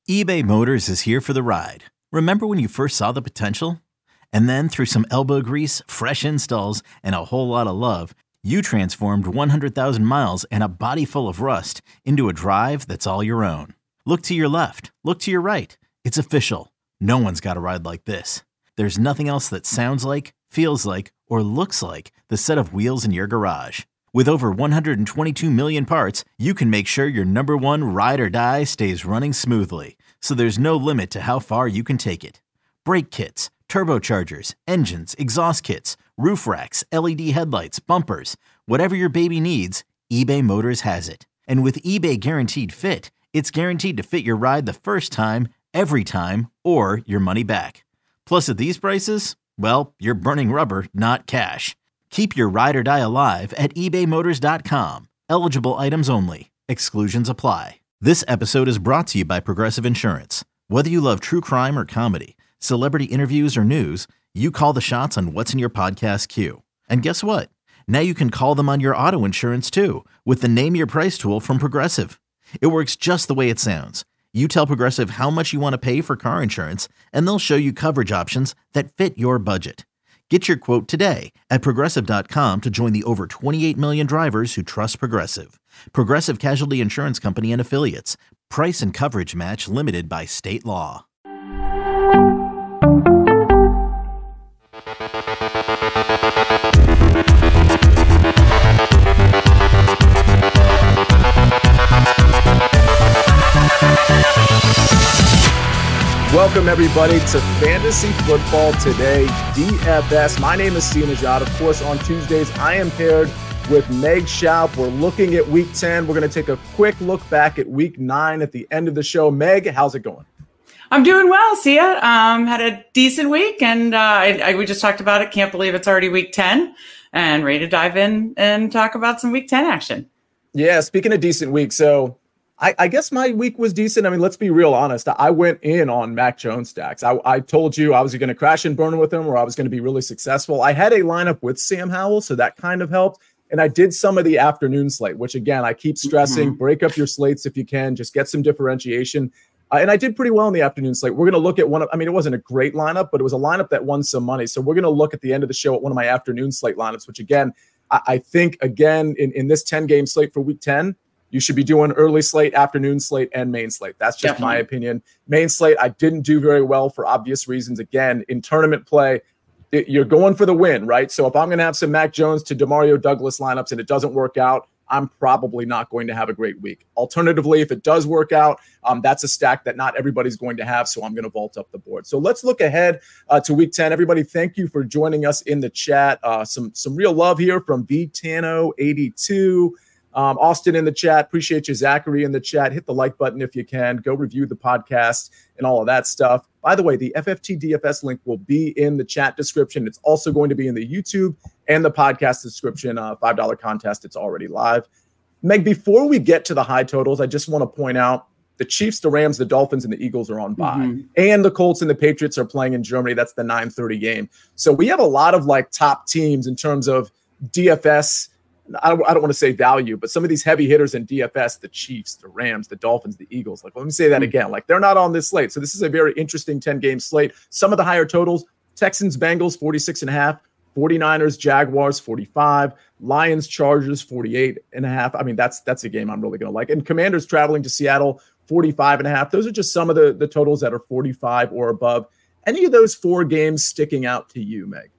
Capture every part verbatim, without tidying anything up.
eBay Motors is here for the ride. Remember when you first saw the potential? And then through some elbow grease, fresh installs, and a whole lot of love, you transformed one hundred thousand miles and a body full of rust into a drive that's all your own. Look to your left. Look to your right. It's official. No one's got a ride like this. There's nothing else that sounds like, feels like, or looks like the set of wheels in your garage. With over one hundred twenty-two million parts, you can make sure your number one ride or die stays running smoothly. So there's no limit to how far you can take it. Brake kits, turbochargers, engines, exhaust kits, roof racks, L E D headlights, bumpers, whatever your baby needs, eBay Motors has it. And with eBay Guaranteed Fit, it's guaranteed to fit your ride the first time, every time, or your money back. Plus at these prices, well, you're burning rubber, not cash. Keep your ride or die alive at ebay motors dot com. Eligible items only. Exclusions apply. This episode is brought to you by Progressive Insurance. Whether you love true crime or comedy, celebrity interviews or news, you call the shots on what's in your podcast queue. And guess what? Now you can call them on your auto insurance too with the Name Your Price tool from Progressive. It works just the way it sounds. You tell Progressive how much you want to pay for car insurance, and they'll show you coverage options that fit your budget. Get your quote today at progressive dot com to join the over twenty-eight million drivers who trust Progressive. Progressive Casualty Insurance Company and Affiliates. Price and coverage match limited by state law. Welcome, everybody, to Fantasy Football Today, D F S. My name is Sia Nejad. Of course, on Tuesdays, I am paired with Meg Schaup. We're looking at Week ten. We're going to take a quick look back at Week nine at the end of the show. Meg, how's it going? I'm doing well, Sia. Um, had a decent week, and uh, I, I, we just talked about it. Can't believe it's already Week ten, and ready to dive in and talk about some Week ten action. Yeah, speaking of decent week, so I, I guess my week was decent. I mean, let's be real honest. I went in on Mac Jones stacks. I, I told you I was going to crash and burn with him, or I was going to be really successful. I had a lineup with Sam Howell, so that kind of helped. And I did some of the afternoon slate, which, again, I keep stressing. Mm-hmm. Break up your slates if you can. Just get some differentiation. Uh, and I did pretty well in the afternoon slate. We're going to look at one of, I mean, it wasn't a great lineup, but it was a lineup that won some money. So we're going to look at the end of the show at one of my afternoon slate lineups, which, again, I, I think, again, in, in this ten-game slate for Week ten, you should be doing early slate, afternoon slate, and main slate. That's just Definitely. my opinion. Main slate, I didn't do very well for obvious reasons. Again, in tournament play, it, you're going for the win, right? So if I'm going to have some Mac Jones to DeMario Douglas lineups and it doesn't work out, I'm probably not going to have a great week. Alternatively, if it does work out, um, that's a stack that not everybody's going to have, so I'm going to vault up the board. So let's look ahead uh, to Week ten. Everybody, thank you for joining us in the chat. Uh, some, some real love here from V Tano eighty-two. Um, Austin in the chat. Appreciate you. Zachary in the chat. Hit the like button if you can. Go review the podcast and all of that stuff. By the way, the F F T D F S link will be in the chat description. It's also going to be in the YouTube and the podcast description. Uh, five dollars contest. It's already live. Meg, before we get to the high totals, I just want to point out the Chiefs, the Rams, the Dolphins, and the Eagles are on bye. Mm-hmm. And the Colts and the Patriots are playing in Germany. That's the nine thirty game. So we have a lot of like top teams in terms of D F S. I don't, I don't want to say value, but some of these heavy hitters in D F S, the Chiefs, the Rams, the Dolphins, the Eagles, like, let me say that again, like they're not on this slate. So this is a very interesting ten-game slate. Some of the higher totals, Texans, Bengals, forty-six and a half, forty-niners, Jaguars, forty-five, Lions, Chargers, forty-eight and a half. I mean, that's that's a game I'm really going to like. And Commanders traveling to Seattle, forty-five and a half. Those are just some of the, the totals that are forty-five or above. Any of those four games sticking out to you, Meg?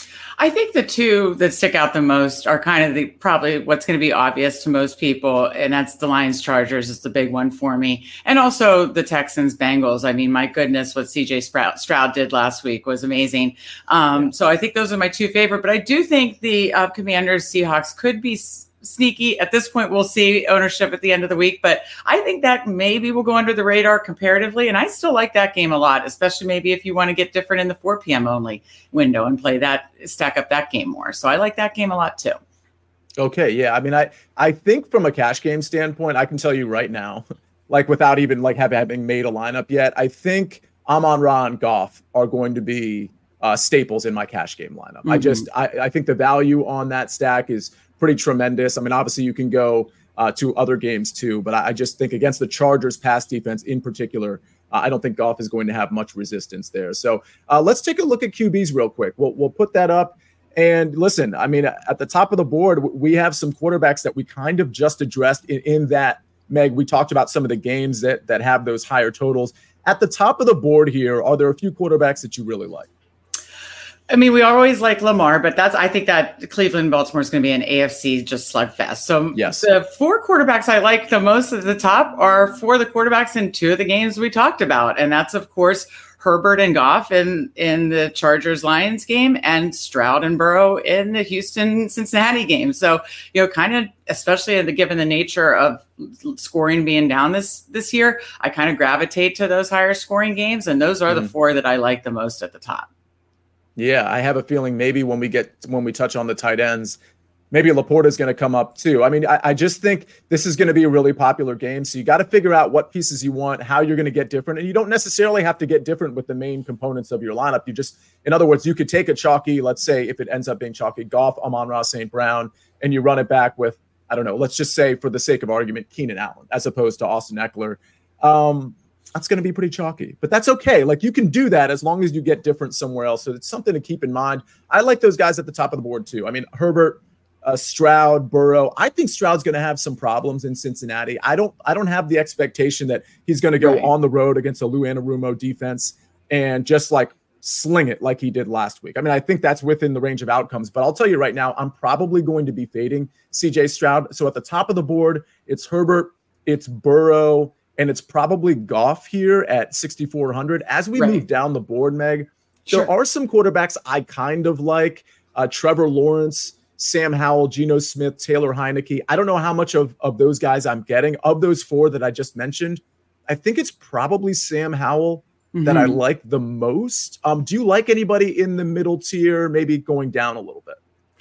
I think the two that stick out the most are kind of the probably what's going to be obvious to most people, and that's the Lions Chargers is the big one for me, and also the Texans Bengals. I mean, my goodness, what C J Stroud, Stroud did last week was amazing. Um, so I think those are my two favorite, but I do think the uh, Commanders Seahawks could be sneaky. At this point, we'll see ownership at the end of the week, but I think that maybe will go under the radar comparatively. And I still like that game a lot, especially maybe if you want to get different in the four p.m. only window and play that, stack up that game more. So I like that game a lot too. Okay. Yeah. I mean, I, I think from a cash game standpoint, I can tell you right now, like without even like having made a lineup yet, I think Amon-Ra and Goff are going to be uh, staples in my cash game lineup. Mm-hmm. I just, I, I think the value on that stack is pretty tremendous. I mean, obviously you can go uh, to other games too. But I, I just think against the Chargers pass defense in particular, uh, I don't think Goff is going to have much resistance there. So uh, let's take a look at Q Bs real quick. We'll, we'll put that up. And listen, I mean, at the top of the board, we have some quarterbacks that we kind of just addressed in, in that, Meg. We talked about some of the games that that have those higher totals. At the top of the board here, are there a few quarterbacks that you really like? I mean, we always like Lamar, but that's, I think that Cleveland, Baltimore is going to be an A F C just slugfest. So yes, the four quarterbacks I like the most at the top are four of the quarterbacks in two of the games we talked about. And that's, of course, Herbert and Goff in, in the Chargers-Lions game, and Stroud and Burrow in the Houston-Cincinnati game. So, you know, kind of, especially given the nature of scoring being down this this year, I kind of gravitate to those higher scoring games. And those are mm-hmm. the four that I like the most at the top. Yeah, I have a feeling maybe when we get when we touch on the tight ends, maybe Laporta is going to come up too. I mean, I, I just think this is going to be a really popular game. So you got to figure out what pieces you want, how you're going to get different. And you don't necessarily have to get different with the main components of your lineup. You just, in other words, you could take a chalky, let's say if it ends up being chalky, Goff, Amon-Ra Saint Brown, and you run it back with, I don't know, let's just say for the sake of argument, Keenan Allen, as opposed to Austin Eckler. Um, That's going to be pretty chalky, but that's okay. Like, you can do that as long as you get different somewhere else. So it's something to keep in mind. I like those guys at the top of the board too. I mean, Herbert, uh, Stroud, Burrow. I think Stroud's going to have some problems in Cincinnati. I don't, I don't have the expectation that he's going to go right. on the road against a Lou Anarumo defense and just like sling it like he did last week. I mean, I think that's within the range of outcomes, but I'll tell you right now, I'm probably going to be fading C J Stroud. So at the top of the board, it's Herbert, it's Burrow, and it's probably Goff here at sixty-four hundred. As we right. move down the board, Meg, sure. there are some quarterbacks I kind of like. Uh, Trevor Lawrence, Sam Howell, Geno Smith, Taylor Heineke. I don't know how much of, of those guys I'm getting. Of those four that I just mentioned, I think it's probably Sam Howell mm-hmm. that I like the most. Um, do you like anybody in the middle tier, maybe going down a little bit?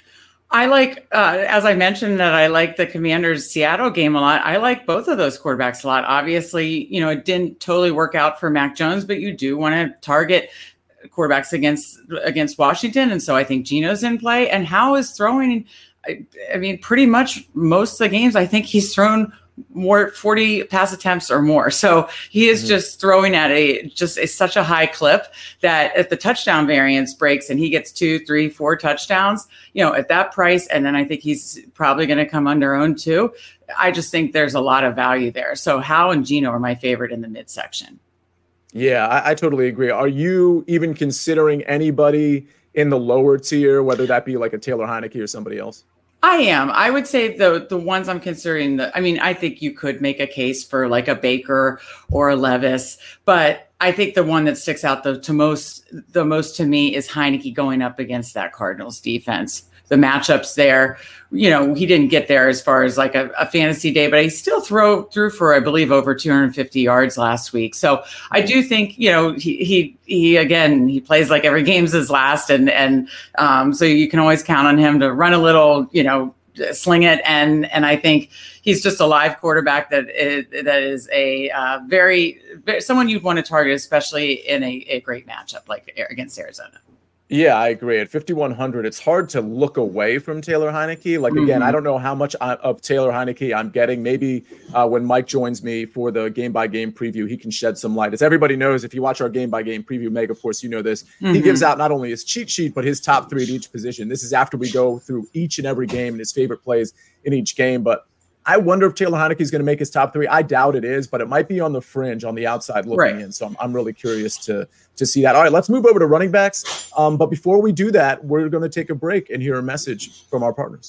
I like, uh, as I mentioned, that I like the Commanders Seattle game a lot. I like both of those quarterbacks a lot. Obviously, you know, it didn't totally work out for Mac Jones, but you do want to target quarterbacks against against Washington. And so I think Geno's in play. And Howe is throwing, I, I mean, pretty much most of the games, I think he's thrown more forty pass attempts or more. So he is mm-hmm. just throwing at a just a, such a high clip that if the touchdown variance breaks and he gets two, three, four touchdowns, you know, at that price, and then I think he's probably going to come under own too. I just think there's a lot of value there. So Howe and Geno are my favorite in the midsection. Yeah, I, I totally agree. Are you even considering anybody in the lower tier, whether that be like a Taylor Heineke or somebody else? I am. I would say the the ones I'm considering, the, I mean, I think you could make a case for like a Baker or a Levis, but I think the one that sticks out the to most the most to me is Heineke going up against that Cardinals defense. The matchups there, you know, he didn't get there as far as like a, a fantasy day, but he still throw threw for, I believe, over two hundred fifty yards last week. So I do think, you know, he, he, he, again, he plays like every game's his last. And, and um, so you can always count on him to run a little, you know, sling it. And, and I think he's just a live quarterback that is, that is a uh, very, very, someone you'd want to target, especially in a, a great matchup like against Arizona. Yeah, I agree. At fifty-one hundred, it's hard to look away from Taylor Heineke. Like, again, mm-hmm. I don't know how much I, of Taylor Heineke I'm getting. Maybe uh, when Mike joins me for the game-by-game preview, he can shed some light. As everybody knows, if you watch our game-by-game preview, Meg, of course, you know this. Mm-hmm. He gives out not only his cheat sheet, but his top three at each position. This is after we go through each and every game and his favorite plays in each game. But I wonder if Taylor Heineke is going to make his top three. I doubt it is, but it might be on the fringe, on the outside looking right. in. So I'm, I'm really curious to to see that. All right, let's move over to running backs. Um, but before we do that, we're going to take a break and hear a message from our partners.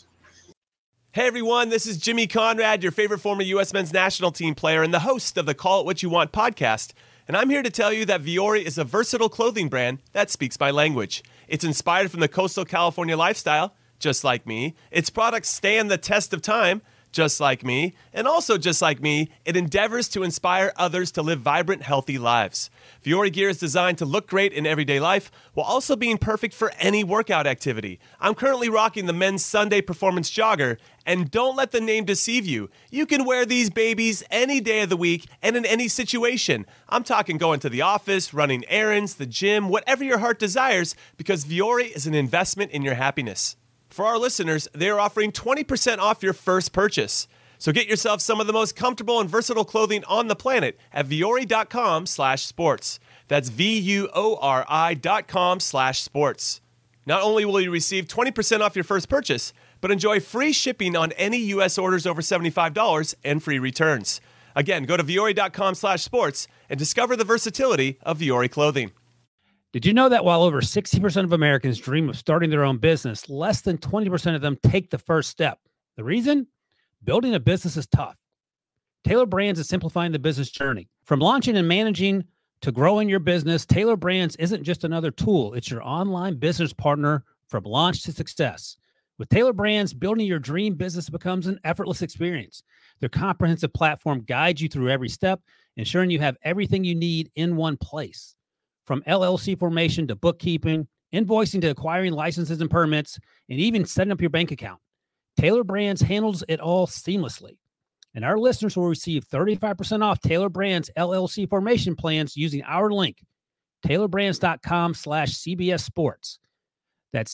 Hey, everyone. This is Jimmy Conrad, your favorite former U S men's national team player and the host of the Call It What You Want podcast. And I'm here to tell you that Vuori is a versatile clothing brand that speaks my language. It's inspired from the coastal California lifestyle, just like me. Its products stand the test of time, just like me, and also just like me, it endeavors to inspire others to live vibrant, healthy lives. Vuori gear is designed to look great in everyday life while also being perfect for any workout activity. I'm currently rocking the men's Sunday Performance Jogger, and don't let the name deceive you. You can wear these babies any day of the week and in any situation. I'm talking going to the office, running errands, the gym, whatever your heart desires, because Vuori is an investment in your happiness. For our listeners, they are offering twenty percent off your first purchase. So get yourself some of the most comfortable and versatile clothing on the planet at Vuori.com slash sports. That's V-U-O-R-I dot com slash sports. Not only will you receive twenty percent off your first purchase, but enjoy free shipping on any U S orders over seventy-five dollars and free returns. Again, go to Vuori.com slash sports and discover the versatility of Vuori clothing. Did you know that while over sixty percent of Americans dream of starting their own business, less than twenty percent of them take the first step? The reason? Building a business is tough. Tailor Brands is simplifying the business journey. From launching and managing to growing your business, Tailor Brands isn't just another tool. It's your online business partner from launch to success. With Tailor Brands, building your dream business becomes an effortless experience. Their comprehensive platform guides you through every step, ensuring you have everything you need in one place. From L L C formation to bookkeeping, invoicing to acquiring licenses and permits, and even setting up your bank account, Tailor Brands handles it all seamlessly. And our listeners will receive thirty-five percent off Tailor Brands L L C formation plans using our link, tailorbrands.com slash CBS Sports. That's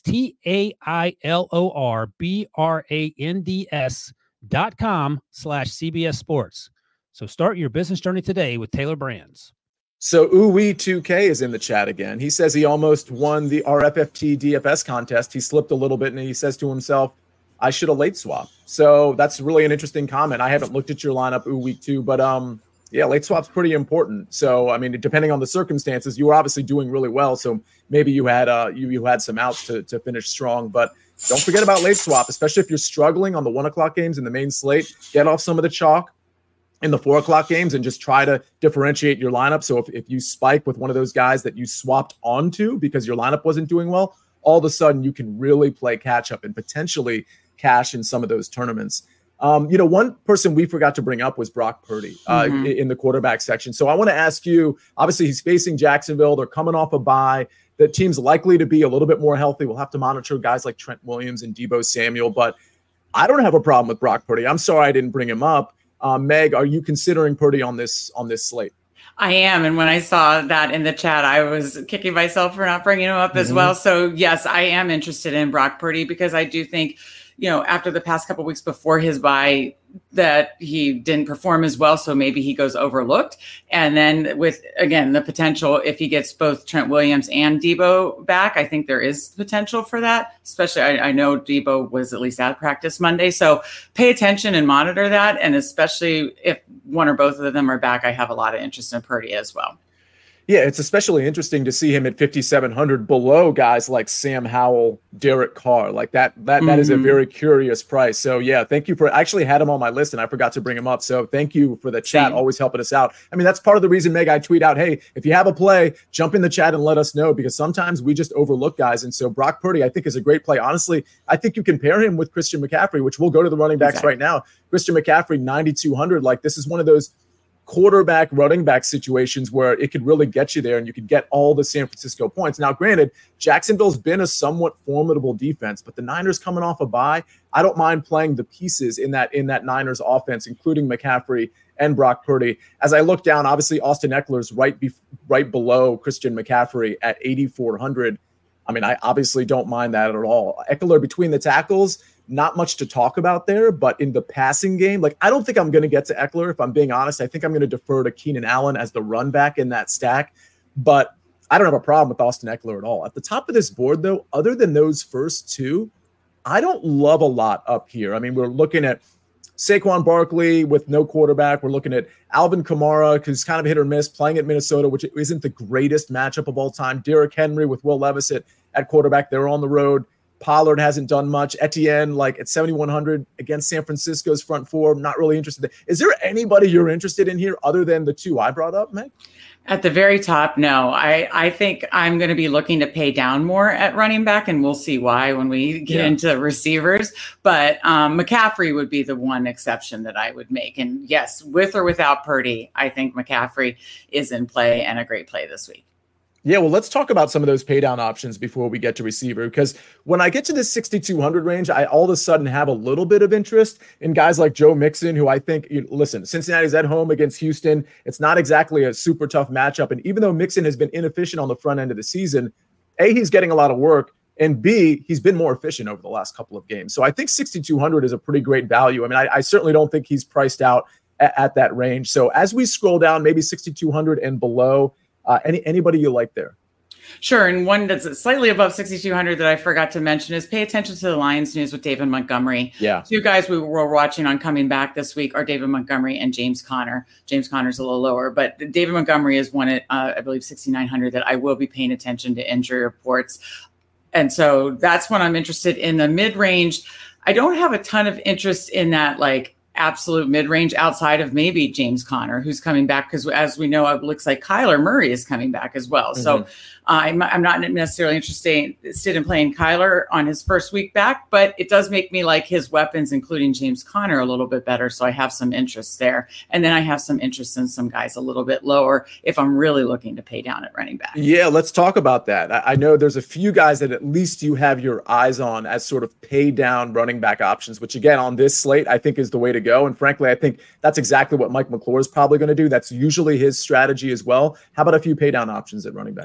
T-A-I-L-O-R-B-R-A-N-D-S dot com slash CBS Sports. So start your business journey today with Tailor Brands. So Uwe two K is in the chat again. He says he almost won the R F F T D F S contest. He slipped a little bit, and he says to himself, I should have late swap. So that's really an interesting comment. I haven't looked at your lineup Uwe week two, but um, yeah, late swap's pretty important. So, I mean, depending on the circumstances, you were obviously doing really well. So maybe you had uh, you you had some outs to to finish strong, but don't forget about late swap, especially if you're struggling on the one o'clock games in the main slate. Get off some of the chalk in the four o'clock games and just try to differentiate your lineup. So if, if you spike with one of those guys that you swapped onto because your lineup wasn't doing well, all of a sudden you can really play catch up and potentially cash in some of those tournaments. Um, you know, one person we forgot to bring up was Brock Purdy uh, mm-hmm. in the quarterback section. So I want to ask you, obviously he's facing Jacksonville. They're coming off a bye. The team's likely to be a little bit more healthy. We'll have to monitor guys like Trent Williams and Deebo Samuel, but I don't have a problem with Brock Purdy. I'm sorry I didn't bring him up. Uh, Meg, are you considering Purdy on this on this slate? I am. And when I saw that in the chat, I was kicking myself for not bringing him up mm-hmm. as well. So yes, I am interested in Brock Purdy because I do think, you know, after the past couple of weeks before his bye, that he didn't perform as well. So maybe he goes overlooked. And then with, again, the potential, if he gets both Trent Williams and Deebo back, I think there is potential for that. Especially, I, I know Deebo was at least at practice Monday. So pay attention and monitor that. And especially if one or both of them are back, I have a lot of interest in Purdy as well. Yeah, it's especially interesting to see him at fifty-seven hundred below guys like Sam Howell, Derek Carr. Like that, that, mm-hmm. that is a very curious price. So yeah, thank you for, I actually had him on my list and I forgot to bring him up. So thank you for the chat, Same. always helping us out. I mean, that's part of the reason, Meg, I tweet out, hey, if you have a play, jump in the chat and let us know, because sometimes we just overlook guys. And so Brock Purdy, I think, is a great play. Honestly, I think you can pair him with Christian McCaffrey, which we'll go to the running backs exactly. right now. Christian McCaffrey, ninety-two hundred. Like this is one of those quarterback running back situations where it could really get you there and you could get all the San Francisco points. Now, granted, Jacksonville's been a somewhat formidable defense, but the Niners coming off a bye, I don't mind playing the pieces in that in that Niners offense, including McCaffrey and Brock Purdy. As I look down, obviously Austin Eckler's right be, right below Christian McCaffrey at eighty-four hundred. I mean, I obviously don't mind that at all. Eckler between the tackles, not much to talk about there, but in the passing game, like I don't think I'm going to get to Eckler, if I'm being honest. I think I'm going to defer to Keenan Allen as the run back in that stack, but I don't have a problem with Austin Eckler at all. At the top of this board, though, other than those first two, I don't love a lot up here. I mean, we're looking at Saquon Barkley with no quarterback. We're looking at Alvin Kamara, who's kind of hit or miss, playing at Minnesota, which isn't the greatest matchup of all time. Derrick Henry with Will Levis at, at quarterback. They're on the road. Pollard hasn't done much. Etienne, like at seventy-one hundred against San Francisco's front four, I'm not really interested. Is there anybody you're interested in here other than the two I brought up, Meg? At the very top, no. I, I think I'm going to be looking to pay down more at running back, and we'll see why when we get yeah. into receivers. But um, McCaffrey would be the one exception that I would make. And yes, with or without Purdy, I think McCaffrey is in play and a great play this week. Yeah, well, let's talk about some of those pay down options before we get to receiver, because when I get to this sixty-two hundred range, I all of a sudden have a little bit of interest in guys like Joe Mixon, who I think, you, listen, Cincinnati's at home against Houston. It's not exactly a super tough matchup. And even though Mixon has been inefficient on the front end of the season, A, he's getting a lot of work. And B, he's been more efficient over the last couple of games. So I think sixty-two hundred is a pretty great value. I mean, I, I certainly don't think he's priced out at, at that range. So as we scroll down, maybe sixty-two hundred and below, uh, any anybody you like there? Sure. And one that's slightly above sixty-two hundred that I forgot to mention is pay attention to the Lions news with David Montgomery. Yeah. Two guys we were watching on coming back this week are David Montgomery and James Conner. James Conner's a little lower, but David Montgomery is one at, uh, I believe, sixty-nine hundred that I will be paying attention to injury reports. And so that's when I'm interested in the mid-range. I don't have a ton of interest in that, like, absolute mid-range outside of maybe James Conner, who's coming back, because as we know, it looks like Kyler Murray is coming back as well. Mm-hmm. So I'm, I'm not necessarily interested, interested in playing Kyler on his first week back, but it does make me like his weapons, including James Conner, a little bit better. So I have some interest there. And then I have some interest in some guys a little bit lower if I'm really looking to pay down at running back. Yeah, let's talk about that. I, I know there's a few guys that at least you have your eyes on as sort of pay down running back options, which again, on this slate, I think is the way to go. And frankly, I think that's exactly what Mike McClure is probably going to do. That's usually his strategy as well. How about a few pay down options at running back?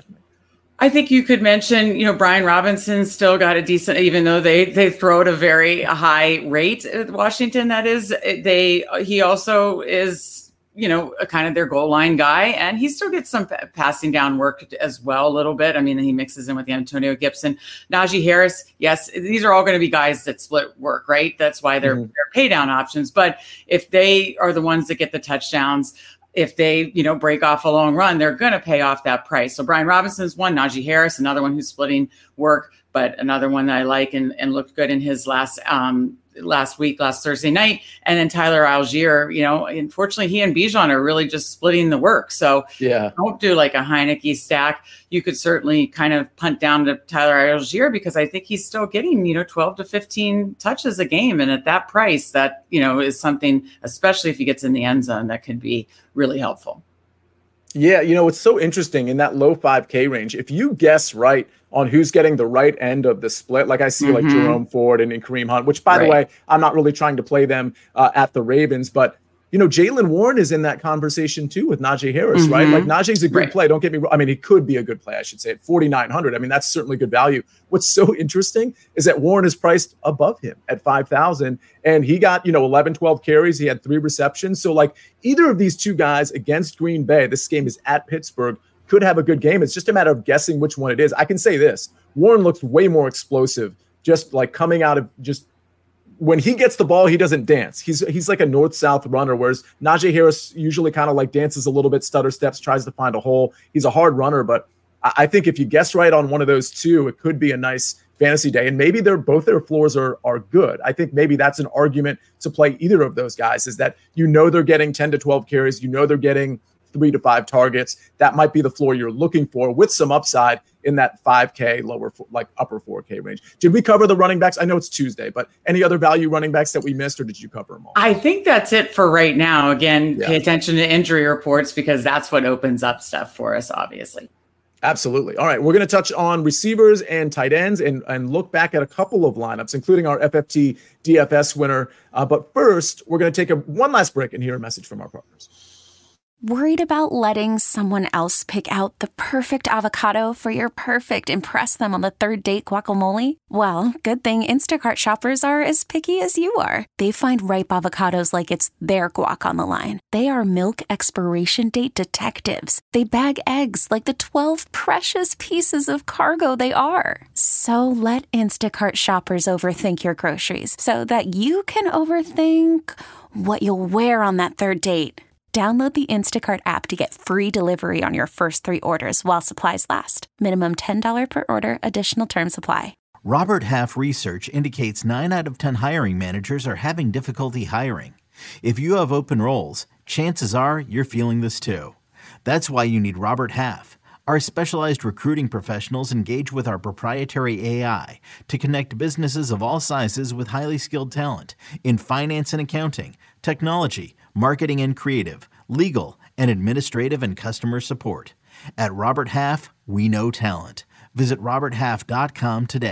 I think you could mention, you know, Brian Robinson still got a decent, even though they they throw at a very high rate at Washington. That is, they he also is, you know, a kind of their goal line guy, and he still gets some p- passing down work as well a little bit. I mean, he mixes in with the Antonio Gibson, Najee Harris. Yes, these are all going to be guys that split work, right? That's why they're, mm-hmm. they're pay down options. But if they are the ones that get the touchdowns, if they, you know, break off a long run, they're going to pay off that price. So Brian Robinson's one, Najee Harris, another one who's splitting work, but another one that I like and, and looked good in his last um, last week, last Thursday night. And then Tyler Algier, you know, unfortunately, he and Bijan are really just splitting the work. So yeah, don't do like a Heineke stack. You could certainly kind of punt down to Tyler Algier because I think he's still getting, you know, twelve to fifteen touches a game. And at that price, that, you know, is something, especially if he gets in the end zone, that could be really helpful. Yeah, you know, it's so interesting in that low five K range. If you guess right on who's getting the right end of the split, like I see mm-hmm. like Jerome Ford and, and Kareem Hunt, which, by right. the way, I'm not really trying to play them uh, at the Ravens, but you know, Jaylen Warren is in that conversation too with Najee Harris, mm-hmm. right? Like Najee's a good right. play. Don't get me wrong. I mean, he could be a good play, I should say, at forty-nine hundred. I mean, that's certainly good value. What's so interesting is that Warren is priced above him at five thousand, and he got, you know, eleven, twelve carries. He had three receptions. So like either of these two guys against Green Bay, this game is at Pittsburgh, could have a good game. It's just a matter of guessing which one it is. I can say this, Warren looks way more explosive, just like coming out of just when he gets the ball, he doesn't dance. He's he's like a north-south runner, whereas Najee Harris usually kind of like dances a little bit, stutter steps, tries to find a hole. He's a hard runner, but I think if you guess right on one of those two, it could be a nice fantasy day. And maybe they're both their floors are are good. I think maybe that's an argument to play either of those guys, is that you know they're getting ten to twelve carries, you know they're getting three to five targets. That might be the floor you're looking for with some upside in that five K, lower, like upper four K range. Did we cover the running backs? I know it's Tuesday, but any other value running backs that we missed, or did you cover them all? I think that's it for right now. Again, yeah. pay attention to injury reports because that's what opens up stuff for us, obviously. Absolutely. All right. We're going to touch on receivers and tight ends and, and look back at a couple of lineups, including our F F T D F S winner. Uh, but first, we're going to take a one last break and hear a message from our partners. Worried about letting someone else pick out the perfect avocado for your perfect impress them on the third date guacamole? Well, good thing Instacart shoppers are as picky as you are. They find ripe avocados like it's their guac on the line. They are milk expiration date detectives. They bag eggs like the twelve precious pieces of cargo they are. So let Instacart shoppers overthink your groceries so that you can overthink what you'll wear on that third date. Download the Instacart app to get free delivery on your first three orders while supplies last. Minimum ten dollars per order. Additional terms apply. Robert Half research indicates nine out of ten hiring managers are having difficulty hiring. If you have open roles, chances are you're feeling this too. That's why you need Robert Half. Our specialized recruiting professionals engage with our proprietary A I to connect businesses of all sizes with highly skilled talent in finance and accounting, technology, marketing and creative, legal, and administrative and customer support. At Robert Half, we know talent. Visit robert half dot com today.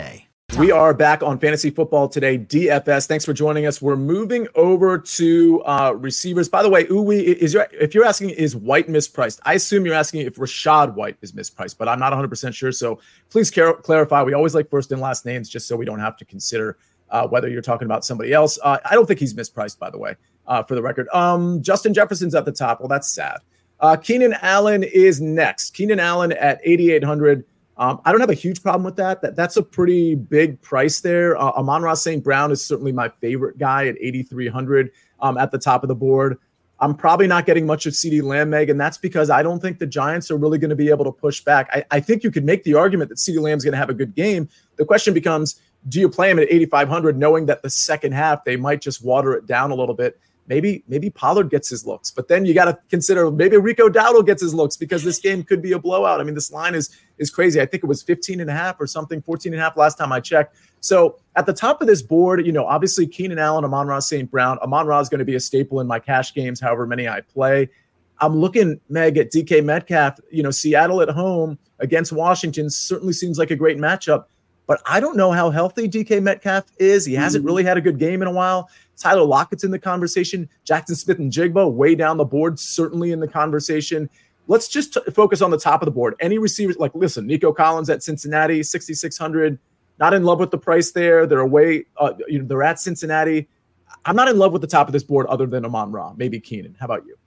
We are back on Fantasy Football Today, D F S. Thanks for joining us. We're moving over to uh, receivers. By the way, Uwe, is your, if you're asking, is White mispriced? I assume you're asking if Rachaad White is mispriced, but I'm not one hundred percent sure. So please car- clarify. We always like first and last names just so we don't have to consider uh, whether you're talking about somebody else. Uh, I don't think he's mispriced, by the way, uh, for the record. Um, Justin Jefferson's at the top. Well, that's sad. Uh, Keenan Allen is next. Keenan Allen at eighty-eight hundred. Um, I don't have a huge problem with that. That that's a pretty big price there. Uh, Amon-Ra Saint Brown is certainly my favorite guy at eighty-three hundred um, at the top of the board. I'm probably not getting much of CeeDee Lamb, Meg, and that's because I don't think the Giants are really going to be able to push back. I, I think you could make the argument that CeeDee Lamb's going to have a good game. The question becomes, do you play him at eighty-five hundred knowing that the second half they might just water it down a little bit? Maybe maybe Pollard gets his looks, but then you got to consider maybe Rico Dowdle gets his looks because this game could be a blowout. I mean, this line is is crazy. I think it was fifteen and a half or something, fourteen and a half last time I checked. So at the top of this board, you know, obviously Keenan Allen, Amon-Ra Saint Brown. Amon-Ra is going to be a staple in my cash games, however many I play. I'm looking, Meg, at D K Metcalf. You know, Seattle at home against Washington certainly seems like a great matchup. But I don't know how healthy D K Metcalf is. He hasn't really had a good game in a while. Tyler Lockett's in the conversation. Jackson Smith-Njigba way down the board, certainly in the conversation. Let's just t- focus on the top of the board. Any receivers, like, listen, Nico Collins at Cincinnati, sixty-six hundred. Not in love with the price there. They're away. Uh, you know, they're at Cincinnati. I'm not in love with the top of this board other than Amon-Ra, maybe Keenan. How about you?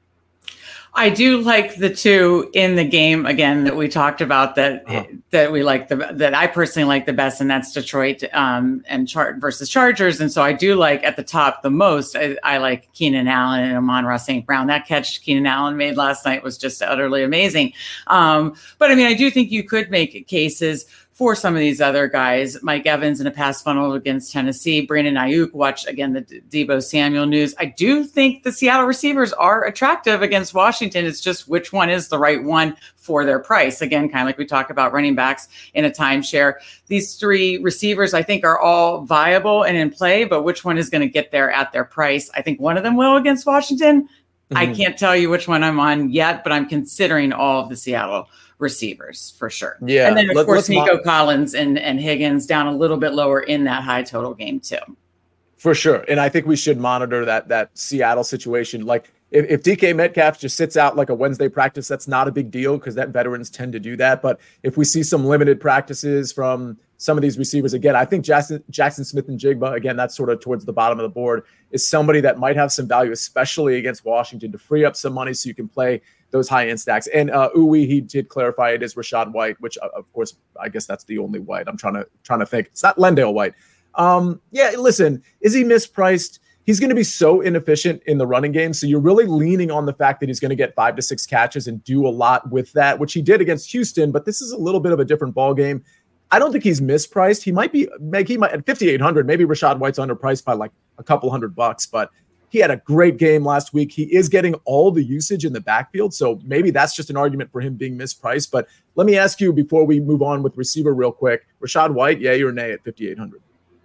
I do like the two in the game again that we talked about that uh-huh. that we like the that I personally like the best, and that's Detroit um, and Chart versus Chargers. And so I do like at the top the most. I, I like Keenan Allen and Amon-Ra Saint Brown. That catch Keenan Allen made last night was just utterly amazing. Um, but I mean, I do think you could make cases for some of these other guys. Mike Evans in a pass funnel against Tennessee. Brandon Ayuk, watch again the Deebo Samuel news. I do think the Seattle receivers are attractive against Washington. It's just which one is the right one for their price. Again, kind of like we talk about running backs in a timeshare. These three receivers, I think, are all viable and in play, but which one is going to get there at their price? I think one of them will against Washington. Mm-hmm. I can't tell you which one I'm on yet, but I'm considering all of the Seattle receivers for sure. Yeah. And then of let, course, Nico mo- Collins and, and Higgins down a little bit lower in that high total game too. For sure. And I think we should monitor that, that Seattle situation. Like if, if D K Metcalf just sits out like a Wednesday practice, that's not a big deal because that veterans tend to do that. But if we see some limited practices from some of these receivers, again, I think Jackson, Jackson Smith-Njigba, again, that's sort of towards the bottom of the board, is somebody that might have some value, especially against Washington, to free up some money so you can play those high-end stacks. And uh, Uwe, he did clarify it is Rachaad White, which, uh, of course, I guess that's the only White. I'm trying to trying to think. It's not Lendale White. Um, yeah, listen, is he mispriced? He's going to be so inefficient in the running game. So you're really leaning on the fact that he's going to get five to six catches and do a lot with that, which he did against Houston. But this is a little bit of a different ball game. I don't think he's mispriced. He might be, Meg, he might at fifty-eight hundred. Maybe Rachaad White's underpriced by like a couple hundred bucks, but he had a great game last week. He is getting all the usage in the backfield. So maybe that's just an argument for him being mispriced. But let me ask you before we move on with receiver real quick, Rachaad White, yay or nay at fifty-eight hundred?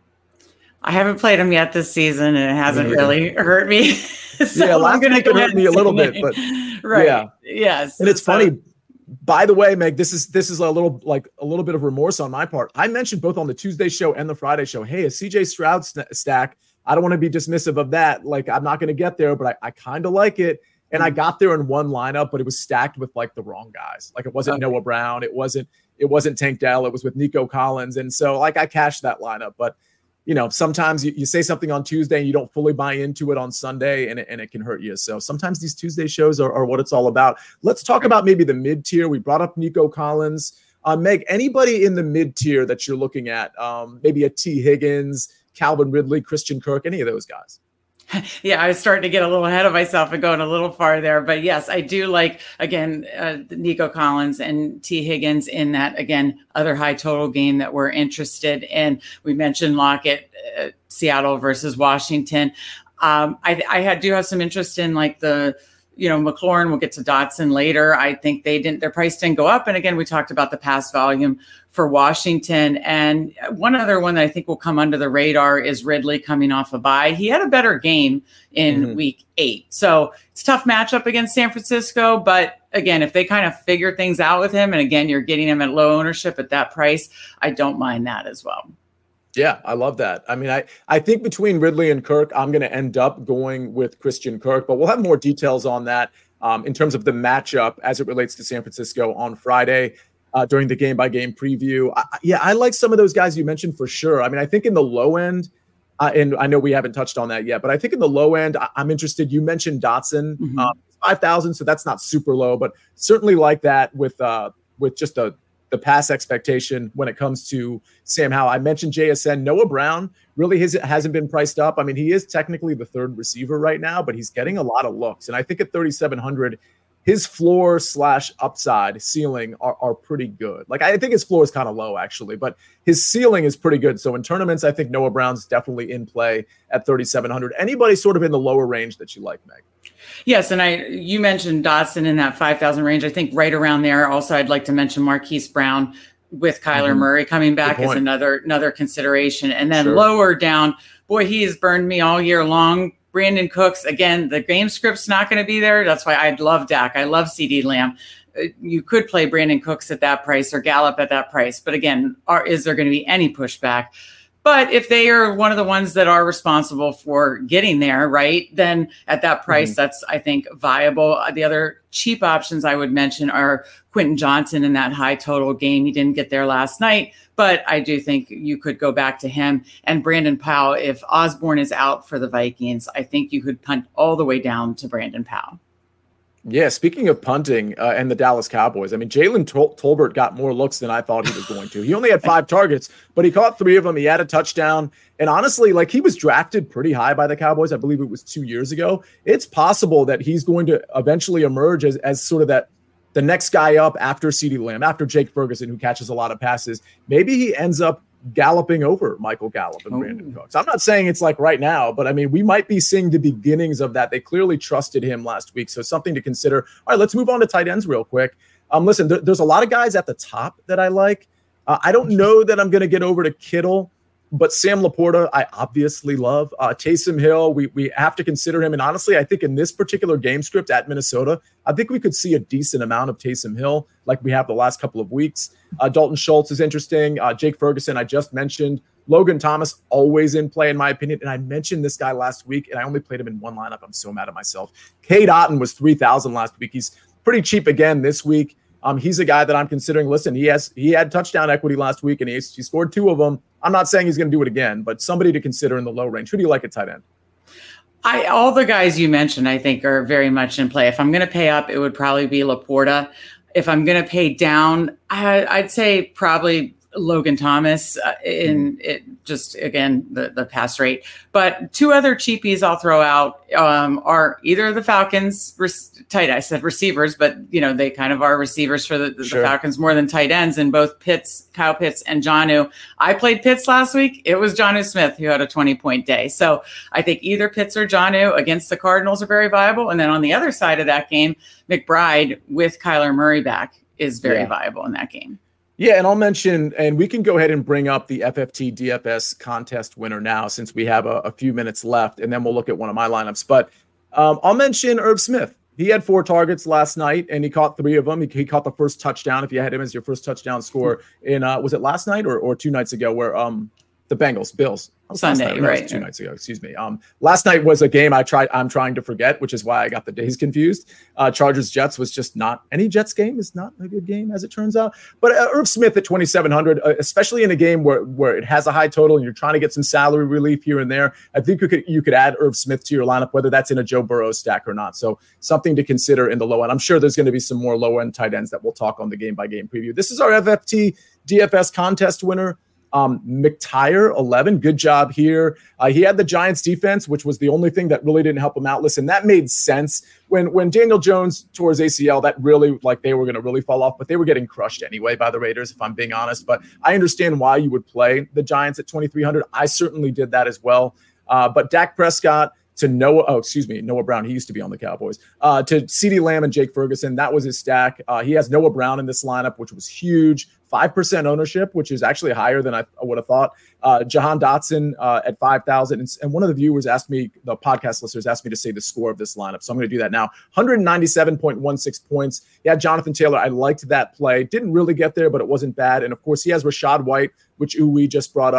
I haven't played him yet this season, and it hasn't yeah. really hurt me. so yeah, last I'm gonna week it hurt me a little bit, but right. Yeah. Yes. And it's so, funny. By the way, Meg, this is this is a little like a little bit of remorse on my part. I mentioned both on the Tuesday show and the Friday show, hey, a C J Stroud st- stack. I don't want to be dismissive of that. Like, I'm not going to get there, but I, I kind of like it. And I got there in one lineup, but it was stacked with like the wrong guys. Like it wasn't okay. Noah Brown. It wasn't, it wasn't Tank Dell. It was with Nico Collins. And so like I cashed that lineup, but you know, sometimes you, you say something on Tuesday and you don't fully buy into it on Sunday and it, and it can hurt you. So sometimes these Tuesday shows are, are what it's all about. Let's talk about maybe the mid tier. We brought up Nico Collins. Uh, Meg, anybody in the mid tier that you're looking at? Um, maybe a T Higgins, Calvin Ridley, Christian Kirk, any of those guys? Yeah, I was starting to get a little ahead of myself and going a little far there. But yes, I do like, again, uh, Nico Collins and T Higgins in that, again, other high total game that we're interested in. We mentioned Lockett, uh, Seattle versus Washington. Um, I, I had, do have some interest in like the, you know, McLaurin. We'll get to Dotson later. I think they didn't, their price didn't go up. And again, we talked about the pass volume for Washington. And one other one that I think will come under the radar is Ridley coming off a bye. He had a better game in mm-hmm. week eight. So it's a tough matchup against San Francisco. But again, if they kind of figure things out with him, and again, you're getting him at low ownership at that price, I don't mind that as well. Yeah, I love that. I mean, I, I think between Ridley and Kirk, I'm going to end up going with Christian Kirk, but we'll have more details on that um, in terms of the matchup as it relates to San Francisco on Friday uh, during the game-by-game preview. I, yeah, I like some of those guys you mentioned for sure. I mean, I think in the low end, uh, and I know we haven't touched on that yet, but I think in the low end, I, I'm interested. You mentioned Dotson, mm-hmm. um, five thousand, so that's not super low, but certainly like that with uh, with just a the pass expectation when it comes to Sam Howell. I mentioned J S N. Noah Brown really has, hasn't been priced up. I mean, he is technically the third receiver right now, but he's getting a lot of looks. And I think at thirty-seven hundred, his floor slash upside ceiling are, are pretty good. Like, I think his floor is kind of low, actually, but his ceiling is pretty good. So in tournaments, I think Noah Brown's definitely in play at thirty-seven hundred. Anybody sort of in the lower range that you like, Meg? Yes, and I you mentioned Dotson in that five thousand range. I think right around there. Also, I'd like to mention Marquise Brown with Kyler mm-hmm. Murray coming back as another another consideration. And then sure. lower down, boy, he has burned me all year long. Brandon Cooks, again, the game script's not going to be there. That's why I love Dak. I love CeeDee Lamb. You could play Brandon Cooks at that price or Gallup at that price. But again, are, is there going to be any pushback? But if they are one of the ones that are responsible for getting there, right, then at that price, mm-hmm. that's, I think, viable. The other cheap options I would mention are Quentin Johnson in that high total game. He didn't get there last night, but I do think you could go back to him. And Brandon Powell, if Osborne is out for the Vikings, I think you could punt all the way down to Brandon Powell. Yeah, speaking of punting uh, and the Dallas Cowboys, I mean, Jalen Tol- Tolbert got more looks than I thought he was going to. He only had five targets, but he caught three of them. He had a touchdown. And honestly, like, he was drafted pretty high by the Cowboys. I believe it was two years ago. It's possible that he's going to eventually emerge as, as sort of that the next guy up after CeeDee Lamb, after Jake Ferguson, who catches a lot of passes. Maybe he ends up galloping over Michael Gallup and oh. Brandon Cooks. I'm not saying it's like right now, but I mean, we might be seeing the beginnings of that. They clearly trusted him last week. So something to consider. All right, let's move on to tight ends real quick. Um, listen, there, there's a lot of guys at the top that I like. Uh, I don't know that I'm going to get over to Kittle, but Sam Laporta, I obviously love. Uh, Taysom Hill, we we have to consider him. And honestly, I think in this particular game script at Minnesota, I think we could see a decent amount of Taysom Hill like we have the last couple of weeks. Uh, Dalton Schultz is interesting. Uh, Jake Ferguson, I just mentioned. Logan Thomas, always in play, in my opinion. And I mentioned this guy last week, and I only played him in one lineup. I'm so mad at myself. Cade Otton was three thousand last week. He's pretty cheap again this week. Um, he's a guy that I'm considering. Listen, he has he had touchdown equity last week, and he, he scored two of them. I'm not saying he's going to do it again, but somebody to consider in the low range. Who do you like at tight end? I all the guys you mentioned, I think, are very much in play. If I'm going to pay up, it would probably be Laporta. If I'm going to pay down, I, I'd say probably Logan Thomas uh, in it just, again, the, the pass rate. But two other cheapies I'll throw out um, are either the Falcons, re- tight, I said receivers, but, you know, they kind of are receivers for the, the, sure. the Falcons more than tight ends, and both Pitts, Kyle Pitts and Jonnu. I played Pitts last week. It was Jonnu Smith who had a twenty-point day. So I think either Pitts or Jonnu against the Cardinals are very viable. And then on the other side of that game, McBride with Kyler Murray back is very yeah. viable in that game. Yeah, and I'll mention, and we can go ahead and bring up the F F T D F S contest winner now since we have a, a few minutes left, and then we'll look at one of my lineups. But um, I'll mention Irv Smith. He had four targets last night, and he caught three of them. He, he caught the first touchdown, if you had him as your first touchdown score in, uh, was it last night or, or two nights ago, where um, the Bengals, Bills. Sunday, no, right? Two nights ago, excuse me. Um, last night was a game I tried. I'm trying to forget, which is why I got the days confused. Uh, Chargers Jets was just not any Jets game is not a good game as it turns out. But uh, Irv Smith at twenty-seven hundred, uh, especially in a game where where it has a high total and you're trying to get some salary relief here and there, I think you could you could add Irv Smith to your lineup, whether that's in a Joe Burrow stack or not. So something to consider in the low end. I'm sure there's going to be some more low end tight ends that we'll talk on the game by game preview. This is our F F T D F S contest winner. Um, McTire, eleven, good job here. Uh, he had the Giants defense, which was the only thing that really didn't help him out. Listen, that made sense. When when Daniel Jones tore his A C L, that really, like, they were going to really fall off, but they were getting crushed anyway by the Raiders, if I'm being honest. But I understand why you would play the Giants at twenty-three hundred. I certainly did that as well. Uh, but Dak Prescott to Noah, oh, excuse me, Noah Brown, he used to be on the Cowboys, uh, to CeeDee Lamb and Jake Ferguson, that was his stack. Uh, he has Noah Brown in this lineup, which was huge. five percent ownership, which is actually higher than I would have thought. Uh, Jahan Dotson uh, at five thousand. And, and one of the viewers asked me, the podcast listeners asked me to say the score of this lineup. So I'm going to do that now. one ninety-seven point one six points. Yeah, Jonathan Taylor, I liked that play. Didn't really get there, but it wasn't bad. And of course, he has Rachaad White, which Uwe just brought up.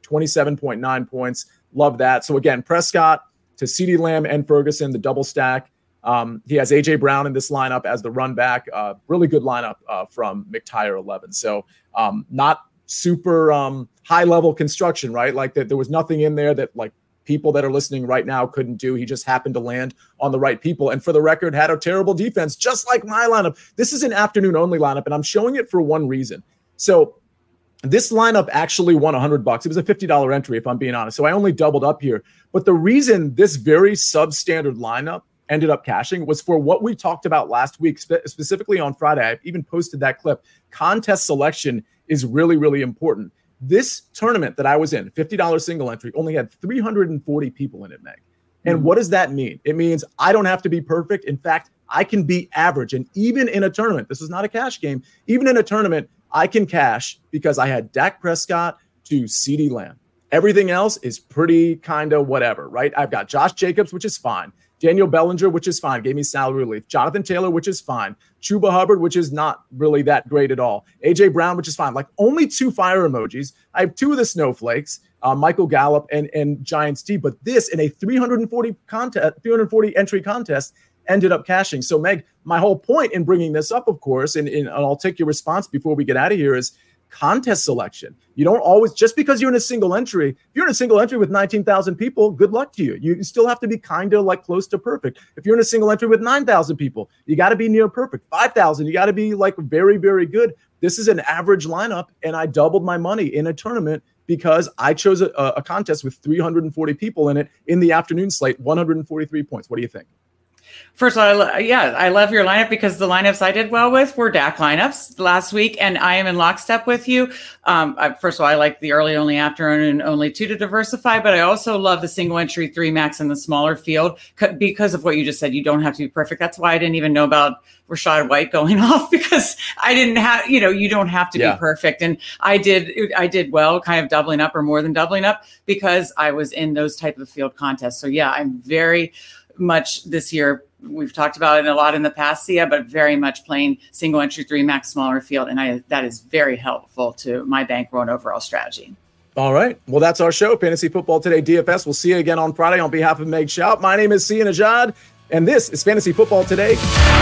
twenty-seven point nine points. Love that. So again, Prescott to CeeDee Lamb and Ferguson, the double stack. Um, he has A J Brown in this lineup as the run back. Uh, really good lineup uh, from McTire eleven. So um, not super um, high level construction, right? Like that, there was nothing in there that like people that are listening right now couldn't do. He just happened to land on the right people. And for the record, had a terrible defense, just like my lineup. This is an afternoon only lineup, and I'm showing it for one reason. So this lineup actually won one hundred bucks. It was a fifty dollars entry, if I'm being honest. So I only doubled up here. But the reason this very substandard lineup ended up cashing was for what we talked about last week, spe- specifically on Friday. I even posted that clip. Contest selection is really, really important. This tournament that I was in, fifty dollars single entry, only had three hundred forty people in it, Meg. And mm-hmm. what does that mean? It means I don't have to be perfect. In fact, I can be average. And even in a tournament, this is not a cash game, even in a tournament, I can cash because I had Dak Prescott to CeeDee Lamb. Everything else is pretty kind of whatever, right? I've got Josh Jacobs, which is fine. Daniel Bellinger, which is fine, gave me salary relief. Jonathan Taylor, which is fine. Chuba Hubbard, which is not really that great at all. A J Brown, which is fine. Like only two fire emojis. I have two of the snowflakes, uh, Michael Gallup and, and Giants T. But this in a three hundred forty contest, three hundred forty entry contest ended up cashing. So Meg, my whole point in bringing this up, of course, and, and I'll take your response before we get out of here, is contest selection. You don't always, just because you're in a single entry, if you're in a single entry with nineteen thousand people, good luck to you. You still have to be kind of like close to perfect. If you're in a single entry with nine thousand people, you got to be near perfect. five thousand, you got to be like very, very good. This is an average lineup, and I doubled my money in a tournament because I chose a, a contest with three hundred forty people in it in the afternoon slate, one hundred forty-three points. What do you think? First of all, I, yeah, I love your lineup because the lineups I did well with were Dak lineups last week, and I am in lockstep with you. Um, I, first of all, I like the early only, afternoon, and only two to diversify, but I also love the single entry three max in the smaller field because of what you just said. You don't have to be perfect. That's why I didn't even know about Rachaad White going off, because I didn't have, you know, you don't have to yeah. be perfect. And I did, I did well, kind of doubling up or more than doubling up because I was in those type of field contests. So yeah, I'm very much this year. We've talked about it a lot in the past, Sia, but very much playing single entry three max smaller field. And I, that is very helpful to my bankroll and overall strategy. All right. Well, that's our show. Fantasy Football Today D F S. We'll see you again on Friday. On behalf of Meg Shout, my name is Sia Nejad, and this is Fantasy Football Today.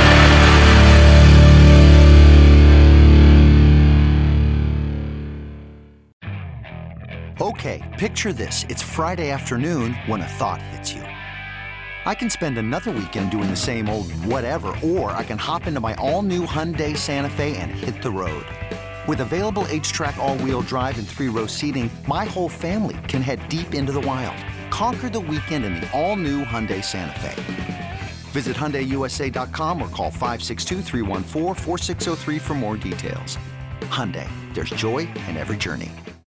Okay, picture this. It's Friday afternoon when a thought hits you. I can spend another weekend doing the same old whatever, or I can hop into my all-new Hyundai Santa Fe and hit the road. With available H-Track all-wheel drive and three-row seating, my whole family can head deep into the wild. Conquer the weekend in the all-new Hyundai Santa Fe. Visit Hyundai U S A dot com or call five six two, three one four, four six zero three for more details. Hyundai, there's joy in every journey.